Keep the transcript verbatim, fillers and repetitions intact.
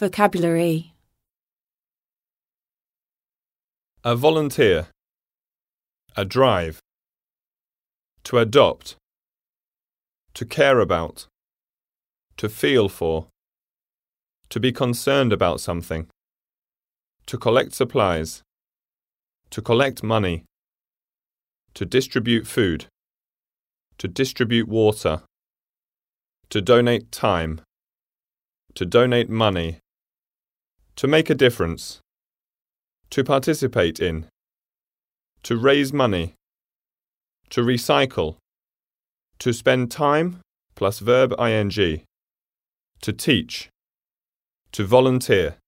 Vocabulary. A volunteer. A drive. To adopt. To care about. To feel for. To be concerned about something. To collect supplies. To collect money. To distribute food. To distribute water. To donate time. To donate money. To make a difference. To participate in. To raise money. To recycle. To spend time plus verb ing. To teach. To volunteer.